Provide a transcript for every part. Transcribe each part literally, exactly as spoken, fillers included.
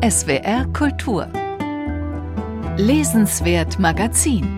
S W R Kultur. Lesenswert Magazin.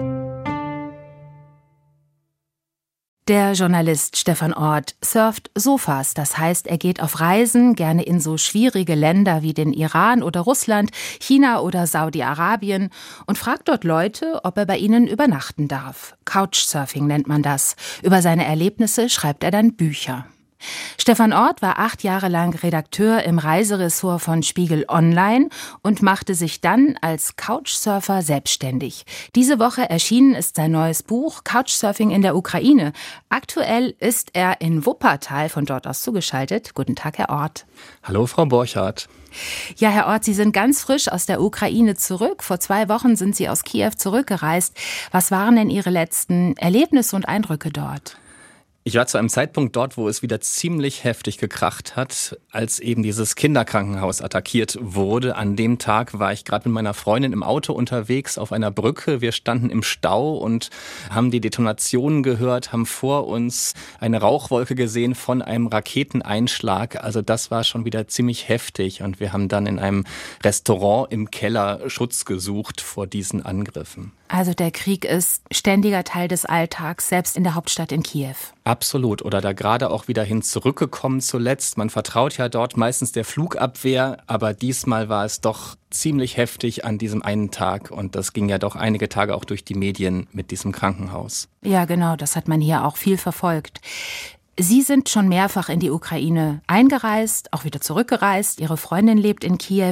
Der Journalist Stefan Orth surft Sofas, das heißt, er geht auf Reisen, gerne in so schwierige Länder wie den Iran oder Russland, China oder Saudi-Arabien und fragt dort Leute, ob er bei ihnen übernachten darf. Couchsurfing nennt man das. Über seine Erlebnisse schreibt er dann Bücher. Stefan Orth war acht Jahre lang Redakteur im Reiseressort von Spiegel Online und machte sich dann als Couchsurfer selbstständig. Diese Woche erschienen ist sein neues Buch Couchsurfing in der Ukraine. Aktuell ist er in Wuppertal, von dort aus zugeschaltet. Guten Tag, Herr Orth. Hallo, Frau Borchardt. Ja, Herr Orth, Sie sind ganz frisch aus der Ukraine zurück. Vor zwei Wochen sind Sie aus Kiew zurückgereist. Was waren denn Ihre letzten Erlebnisse und Eindrücke dort? Ich war zu einem Zeitpunkt dort, wo es wieder ziemlich heftig gekracht hat, als eben dieses Kinderkrankenhaus attackiert wurde. An dem Tag war ich gerade mit meiner Freundin im Auto unterwegs auf einer Brücke. Wir standen im Stau und haben die Detonationen gehört, haben vor uns eine Rauchwolke gesehen von einem Raketeneinschlag. Also das war schon wieder ziemlich heftig und wir haben dann in einem Restaurant im Keller Schutz gesucht vor diesen Angriffen. Also der Krieg ist ständiger Teil des Alltags, selbst in der Hauptstadt in Kiew. Absolut. Oder da gerade auch wieder hin zurückgekommen zuletzt. Man vertraut ja dort meistens der Flugabwehr, aber diesmal war es doch ziemlich heftig an diesem einen Tag. Und das ging ja doch einige Tage auch durch die Medien mit diesem Krankenhaus. Ja, genau, das hat man hier auch viel verfolgt. Sie sind schon mehrfach in die Ukraine eingereist, auch wieder zurückgereist. Ihre Freundin lebt in Kiew.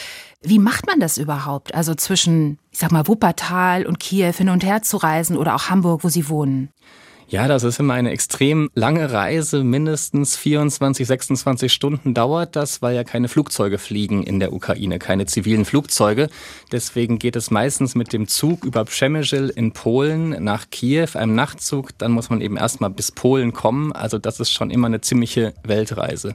Wie macht man das überhaupt? Also zwischen, ich sag mal, Wuppertal und Kiew hin und her zu reisen oder auch Hamburg, wo Sie wohnen? Ja, das ist immer eine extrem lange Reise. Mindestens vierundzwanzig, sechsundzwanzig Stunden dauert das, weil ja keine Flugzeuge fliegen in der Ukraine, keine zivilen Flugzeuge. Deswegen geht es meistens mit dem Zug über Przemyśl in Polen nach Kiew, einem Nachtzug. Dann muss man eben erstmal bis Polen kommen. Also das ist schon immer eine ziemliche Weltreise.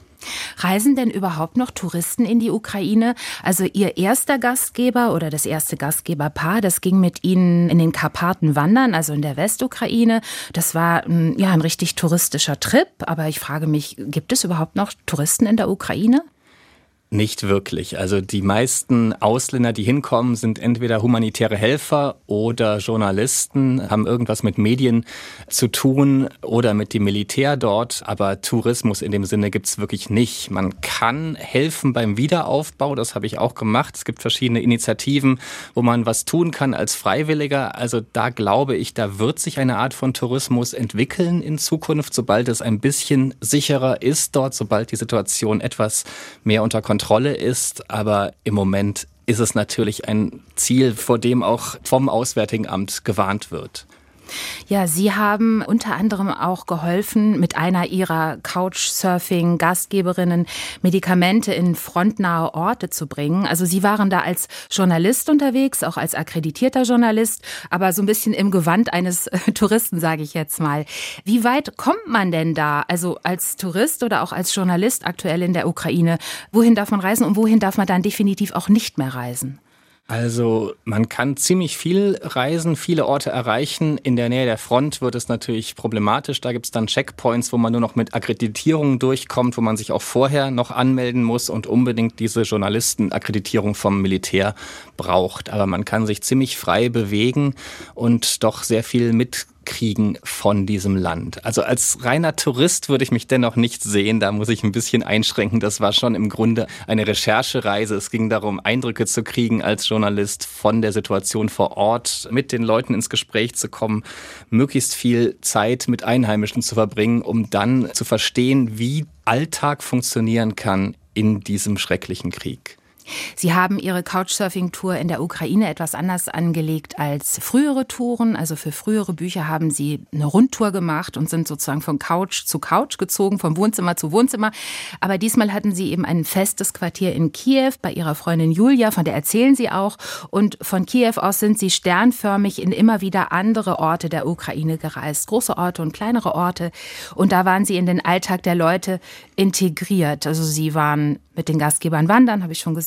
Reisen denn überhaupt noch Touristen in die Ukraine? Also Ihr erster Gastgeber oder das erste Gastgeberpaar, das ging mit Ihnen in den Karpaten wandern, also in der Westukraine. Das war ja ein richtig touristischer Trip. Aber ich frage mich, gibt es überhaupt noch Touristen in der Ukraine? Nicht wirklich. Also die meisten Ausländer, die hinkommen, sind entweder humanitäre Helfer oder Journalisten, haben irgendwas mit Medien zu tun oder mit dem Militär dort. Aber Tourismus in dem Sinne gibt's wirklich nicht. Man kann helfen beim Wiederaufbau, das habe ich auch gemacht. Es gibt verschiedene Initiativen, wo man was tun kann als Freiwilliger. Also da glaube ich, da wird sich eine Art von Tourismus entwickeln in Zukunft, sobald es ein bisschen sicherer ist dort, sobald die Situation etwas mehr unter Kontrolle Kontrolle ist, aber im Moment ist es natürlich ein Ziel, vor dem auch vom Auswärtigen Amt gewarnt wird. Ja, Sie haben unter anderem auch geholfen, mit einer Ihrer Couchsurfing-Gastgeberinnen Medikamente in frontnahe Orte zu bringen. Also Sie waren da als Journalist unterwegs, auch als akkreditierter Journalist, aber so ein bisschen im Gewand eines Touristen, sage ich jetzt mal. Wie weit kommt man denn da, also als Tourist oder auch als Journalist aktuell in der Ukraine? Wohin darf man reisen und wohin darf man dann definitiv auch nicht mehr reisen? Also man kann ziemlich viel reisen, viele Orte erreichen. In der Nähe der Front wird es natürlich problematisch. Da gibt es dann Checkpoints, wo man nur noch mit Akkreditierung durchkommt, wo man sich auch vorher noch anmelden muss und unbedingt diese Journalistenakkreditierung vom Militär braucht. Aber man kann sich ziemlich frei bewegen und doch sehr viel mit kriegen von diesem Land. Also als reiner Tourist würde ich mich dennoch nicht sehen, da muss ich ein bisschen einschränken. Das war schon im Grunde eine Recherchereise. Es ging darum, Eindrücke zu kriegen als Journalist von der Situation vor Ort, mit den Leuten ins Gespräch zu kommen, möglichst viel Zeit mit Einheimischen zu verbringen, um dann zu verstehen, wie Alltag funktionieren kann in diesem schrecklichen Krieg. Sie haben Ihre Couchsurfing-Tour in der Ukraine etwas anders angelegt als frühere Touren. Also für frühere Bücher haben Sie eine Rundtour gemacht und sind sozusagen von Couch zu Couch gezogen, vom Wohnzimmer zu Wohnzimmer. Aber diesmal hatten Sie eben ein festes Quartier in Kiew bei Ihrer Freundin Julia, von der erzählen Sie auch. Und von Kiew aus sind Sie sternförmig in immer wieder andere Orte der Ukraine gereist. Große Orte und kleinere Orte. Und da waren Sie in den Alltag der Leute integriert. Also Sie waren mit den Gastgebern wandern, habe ich schon gesagt.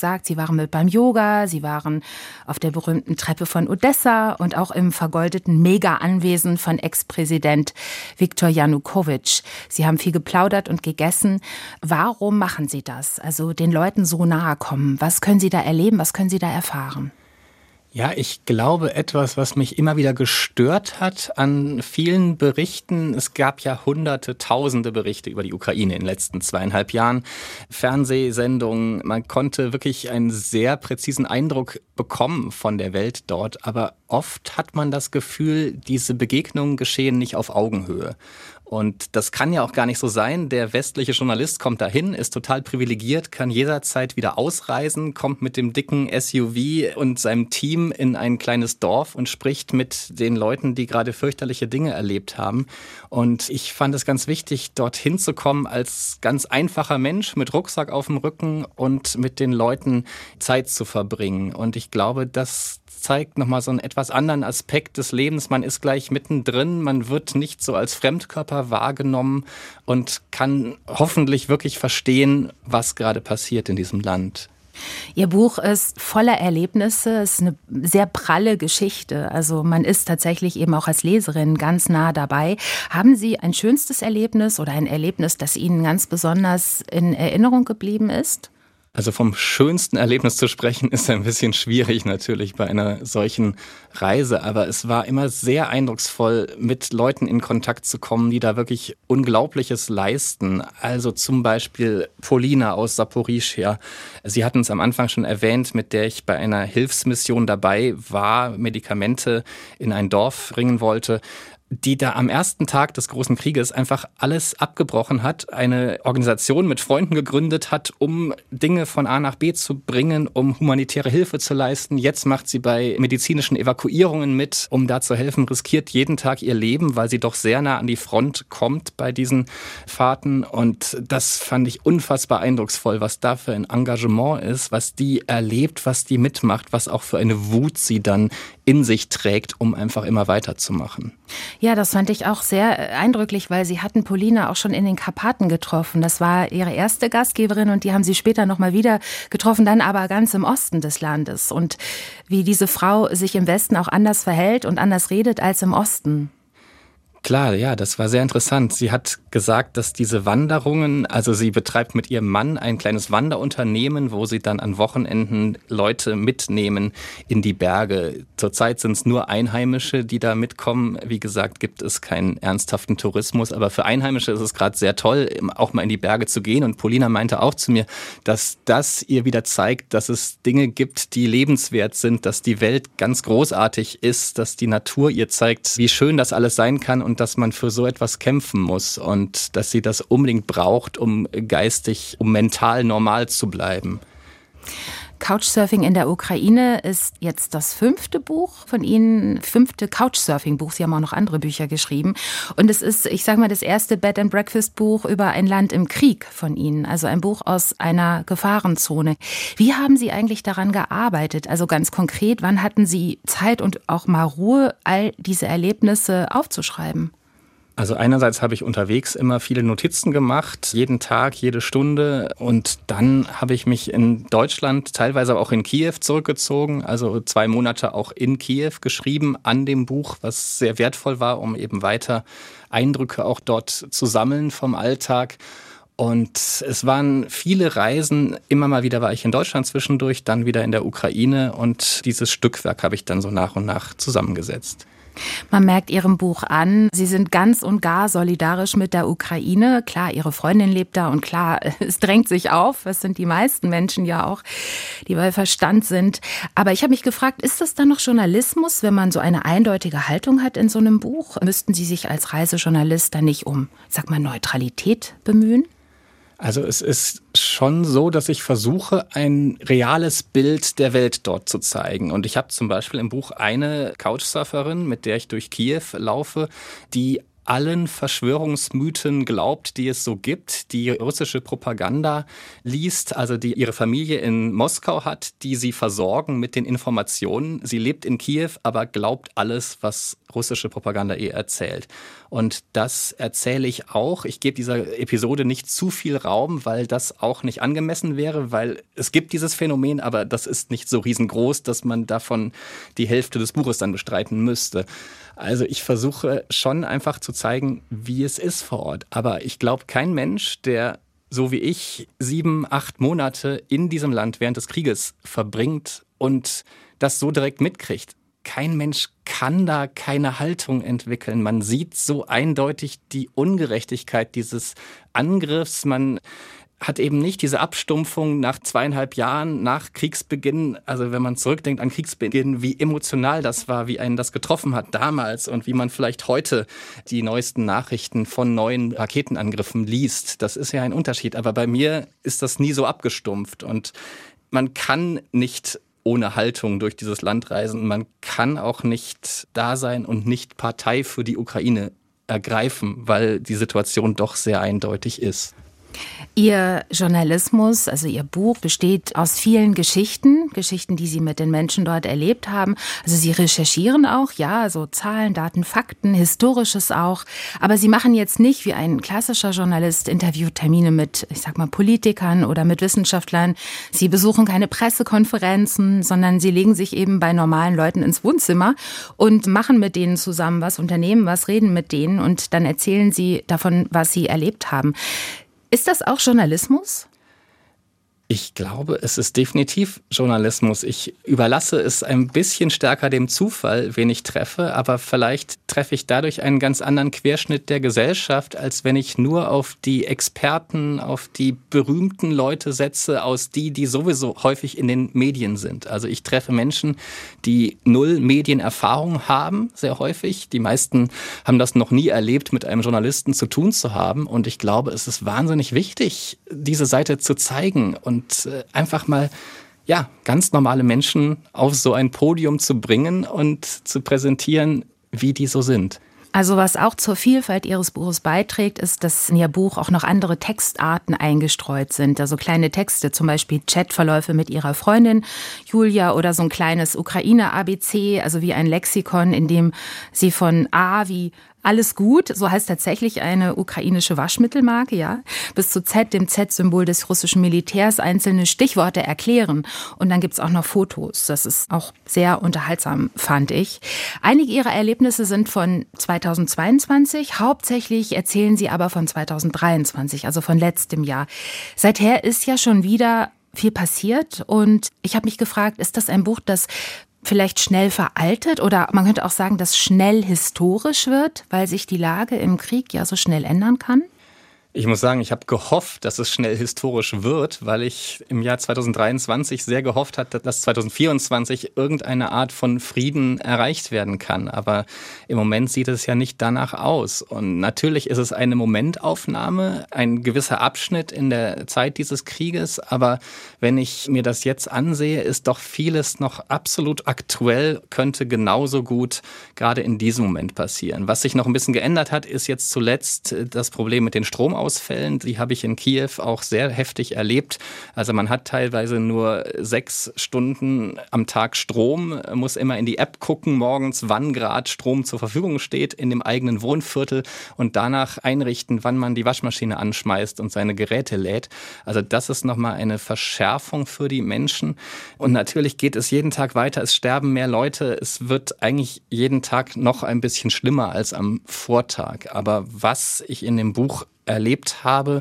gesagt, Sie waren mit beim Yoga, Sie waren auf der berühmten Treppe von Odessa und auch im vergoldeten Mega-Anwesen von Ex-Präsident Viktor Janukowitsch. Sie haben viel geplaudert und gegessen. Warum machen Sie das? Also den Leuten so nahe kommen. Was können Sie da erleben? Was können Sie da erfahren? Ja, ich glaube, etwas, was mich immer wieder gestört hat an vielen Berichten, es gab ja hunderte, tausende Berichte über die Ukraine in den letzten zweieinhalb Jahren, Fernsehsendungen, man konnte wirklich einen sehr präzisen Eindruck bekommen von der Welt dort, aber oft hat man das Gefühl, diese Begegnungen geschehen nicht auf Augenhöhe. Und das kann ja auch gar nicht so sein. Der westliche Journalist kommt dahin, ist total privilegiert, kann jederzeit wieder ausreisen, kommt mit dem dicken S U V und seinem Team in ein kleines Dorf und spricht mit den Leuten, die gerade fürchterliche Dinge erlebt haben. Und ich fand es ganz wichtig, dorthin zu kommen als ganz einfacher Mensch mit Rucksack auf dem Rücken und mit den Leuten Zeit zu verbringen. Und ich glaube, das zeigt nochmal so einen etwas anderen Aspekt des Lebens. Man ist gleich mittendrin, man wird nicht so als Fremdkörper wahrgenommen und kann hoffentlich wirklich verstehen, was gerade passiert in diesem Land. Ihr Buch ist voller Erlebnisse, es ist eine sehr pralle Geschichte. Also man ist tatsächlich eben auch als Leserin ganz nah dabei. Haben Sie ein schönstes Erlebnis oder ein Erlebnis, das Ihnen ganz besonders in Erinnerung geblieben ist? Also vom schönsten Erlebnis zu sprechen, ist ein bisschen schwierig natürlich bei einer solchen Reise. Aber es war immer sehr eindrucksvoll, mit Leuten in Kontakt zu kommen, die da wirklich Unglaubliches leisten. Also zum Beispiel Polina aus Saporischschja. Sie hatten es am Anfang schon erwähnt, mit der ich bei einer Hilfsmission dabei war, Medikamente in ein Dorf bringen wollte, die da am ersten Tag des großen Krieges einfach alles abgebrochen hat, eine Organisation mit Freunden gegründet hat, um Dinge von A nach B zu bringen, um humanitäre Hilfe zu leisten. Jetzt macht sie bei medizinischen Evakuierungen mit, um da zu helfen, riskiert jeden Tag ihr Leben, weil sie doch sehr nah an die Front kommt bei diesen Fahrten. Und das fand ich unfassbar eindrucksvoll, was da für ein Engagement ist, was die erlebt, was die mitmacht, was auch für eine Wut sie dann in sich trägt, um einfach immer weiterzumachen. Ja, das fand ich auch sehr eindrücklich, weil Sie hatten Polina auch schon in den Karpaten getroffen. Das war Ihre erste Gastgeberin und die haben Sie später noch mal wieder getroffen, dann aber ganz im Osten des Landes. Und wie diese Frau sich im Westen auch anders verhält und anders redet als im Osten. Klar, ja, das war sehr interessant. Sie hat gesagt, dass diese Wanderungen, also sie betreibt mit ihrem Mann ein kleines Wanderunternehmen, wo sie dann an Wochenenden Leute mitnehmen in die Berge. Zurzeit sind es nur Einheimische, die da mitkommen. Wie gesagt, gibt es keinen ernsthaften Tourismus, aber für Einheimische ist es gerade sehr toll, auch mal in die Berge zu gehen. Und Polina meinte auch zu mir, dass das ihr wieder zeigt, dass es Dinge gibt, die lebenswert sind, dass die Welt ganz großartig ist, dass die Natur ihr zeigt, wie schön das alles sein kann und dass man für so etwas kämpfen muss und dass sie das unbedingt braucht, um geistig, um mental normal zu bleiben. Couchsurfing in der Ukraine ist jetzt das fünfte Buch von Ihnen, fünfte Couchsurfing-Buch. Sie haben auch noch andere Bücher geschrieben. Und es ist, ich sage mal, das erste Bed-and-Breakfast-Buch über ein Land im Krieg von Ihnen. Also ein Buch aus einer Gefahrenzone. Wie haben Sie eigentlich daran gearbeitet? Also ganz konkret, wann hatten Sie Zeit und auch mal Ruhe, all diese Erlebnisse aufzuschreiben? Also einerseits habe ich unterwegs immer viele Notizen gemacht, jeden Tag, jede Stunde. Und dann habe ich mich in Deutschland, teilweise aber auch in Kiew zurückgezogen. Also zwei Monate auch in Kiew geschrieben an dem Buch, was sehr wertvoll war, um eben weiter Eindrücke auch dort zu sammeln vom Alltag. Und es waren viele Reisen. Immer mal wieder war ich in Deutschland zwischendurch, dann wieder in der Ukraine. Und dieses Stückwerk habe ich dann so nach und nach zusammengesetzt. Man merkt Ihrem Buch an, Sie sind ganz und gar solidarisch mit der Ukraine. Klar, Ihre Freundin lebt da und klar, es drängt sich auf. Das sind die meisten Menschen ja auch, die bei Verstand sind. Aber ich habe mich gefragt, ist das dann noch Journalismus, wenn man so eine eindeutige Haltung hat in so einem Buch? Müssten Sie sich als Reisejournalist dann nicht um, sag mal, Neutralität bemühen? Also es ist schon so, dass ich versuche, ein reales Bild der Welt dort zu zeigen. Und ich habe zum Beispiel im Buch eine Couchsurferin, mit der ich durch Kiew laufe, die allen Verschwörungsmythen glaubt, die es so gibt, die russische Propaganda liest, also die ihre Familie in Moskau hat, die sie versorgen mit den Informationen. Sie lebt in Kiew, aber glaubt alles, was russische Propaganda ihr erzählt. Und das erzähle ich auch. Ich gebe dieser Episode nicht zu viel Raum, weil das auch nicht angemessen wäre, weil es gibt dieses Phänomen, aber das ist nicht so riesengroß, dass man davon die Hälfte des Buches dann bestreiten müsste. Also ich versuche schon einfach zu zeigen, wie es ist vor Ort. Aber ich glaube, kein Mensch, der so wie ich sieben, acht Monate in diesem Land während des Krieges verbringt und das so direkt mitkriegt, kein Mensch kann da keine Haltung entwickeln. Man sieht so eindeutig die Ungerechtigkeit dieses Angriffs. Man hat eben nicht diese Abstumpfung nach zweieinhalb Jahren nach Kriegsbeginn, also wenn man zurückdenkt an Kriegsbeginn, wie emotional das war, wie einen das getroffen hat damals und wie man vielleicht heute die neuesten Nachrichten von neuen Raketenangriffen liest. Das ist ja ein Unterschied, aber bei mir ist das nie so abgestumpft und man kann nicht ohne Haltung durch dieses Land reisen. Man kann auch nicht da sein und nicht Partei für die Ukraine ergreifen, weil die Situation doch sehr eindeutig ist. Ihr Journalismus, also Ihr Buch, besteht aus vielen Geschichten, Geschichten, die Sie mit den Menschen dort erlebt haben. Also Sie recherchieren auch, ja, so Zahlen, Daten, Fakten, Historisches auch. Aber Sie machen jetzt nicht wie ein klassischer Journalist Interviewtermine mit, ich sag mal, Politikern oder mit Wissenschaftlern. Sie besuchen keine Pressekonferenzen, sondern Sie legen sich eben bei normalen Leuten ins Wohnzimmer und machen mit denen zusammen was, unternehmen was, reden mit denen und dann erzählen Sie davon, was Sie erlebt haben. Ist das auch Journalismus? Ich glaube, es ist definitiv Journalismus. Ich überlasse es ein bisschen stärker dem Zufall, wen ich treffe, aber vielleicht treffe ich dadurch einen ganz anderen Querschnitt der Gesellschaft, als wenn ich nur auf die Experten, auf die berühmten Leute setze, aus die, die sowieso häufig in den Medien sind. Also ich treffe Menschen, die null Medienerfahrung haben, sehr häufig. Die meisten haben das noch nie erlebt, mit einem Journalisten zu tun zu haben. Und ich glaube, es ist wahnsinnig wichtig, diese Seite zu zeigen und Und einfach mal, ja, ganz normale Menschen auf so ein Podium zu bringen und zu präsentieren, wie die so sind. Also was auch zur Vielfalt Ihres Buches beiträgt, ist, dass in Ihr Buch auch noch andere Textarten eingestreut sind. Also kleine Texte, zum Beispiel Chatverläufe mit Ihrer Freundin Julia oder so ein kleines Ukraine-A B C, also wie ein Lexikon, in dem Sie von A wie alles gut, so heißt tatsächlich eine ukrainische Waschmittelmarke, ja, bis zu Z, dem Z-Symbol des russischen Militärs, einzelne Stichworte erklären. Und dann gibt's auch noch Fotos. Das ist auch sehr unterhaltsam, fand ich. Einige Ihrer Erlebnisse sind von zweitausendzweiundzwanzig, hauptsächlich erzählen Sie aber von zweitausenddreiundzwanzig, also von letztem Jahr. Seither ist ja schon wieder viel passiert und ich habe mich gefragt, ist das ein Buch, das vielleicht schnell veraltet oder man könnte auch sagen, dass schnell historisch wird, weil sich die Lage im Krieg ja so schnell ändern kann? Ich muss sagen, ich habe gehofft, dass es schnell historisch wird, weil ich im Jahr zweitausenddreiundzwanzig sehr gehofft hatte, dass zweitausendvierundzwanzig irgendeine Art von Frieden erreicht werden kann. Aber im Moment sieht es ja nicht danach aus. Und natürlich ist es eine Momentaufnahme, ein gewisser Abschnitt in der Zeit dieses Krieges. Aber wenn ich mir das jetzt ansehe, ist doch vieles noch absolut aktuell, könnte genauso gut gerade in diesem Moment passieren. Was sich noch ein bisschen geändert hat, ist jetzt zuletzt das Problem mit den Stromausfällen. Die habe ich in Kiew auch sehr heftig erlebt. Also man hat teilweise nur sechs Stunden am Tag Strom, muss immer in die App gucken morgens, wann gerade Strom zur Verfügung steht in dem eigenen Wohnviertel und danach einrichten, wann man die Waschmaschine anschmeißt und seine Geräte lädt. Also das ist nochmal eine Verschärfung für die Menschen. Und natürlich geht es jeden Tag weiter, es sterben mehr Leute, es wird eigentlich jeden Tag noch ein bisschen schlimmer als am Vortag. Aber was ich in dem Buch erlebt habe,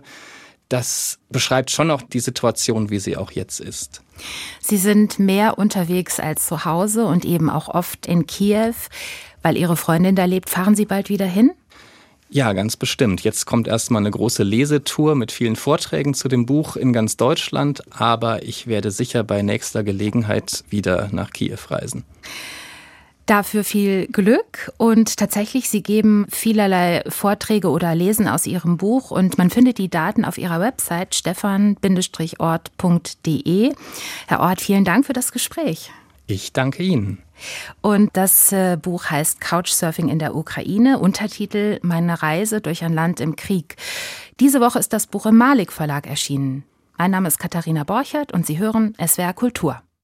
das beschreibt schon noch die Situation, wie sie auch jetzt ist. Sie sind mehr unterwegs als zu Hause und eben auch oft in Kiew, weil Ihre Freundin da lebt. Fahren Sie bald wieder hin? Ja, ganz bestimmt. Jetzt kommt erstmal eine große Lesetour mit vielen Vorträgen zu dem Buch in ganz Deutschland, aber ich werde sicher bei nächster Gelegenheit wieder nach Kiew reisen. Dafür viel Glück und tatsächlich, Sie geben vielerlei Vorträge oder lesen aus Ihrem Buch und man findet die Daten auf Ihrer Website stefan Ort punkt de. Herr Ort, vielen Dank für das Gespräch. Ich danke Ihnen. Und das äh, Buch heißt Couchsurfing in der Ukraine, Untertitel Meine Reise durch ein Land im Krieg. Diese Woche ist das Buch im Malik Verlag erschienen. Mein Name ist Katharina Borchert und Sie hören S W R Kultur.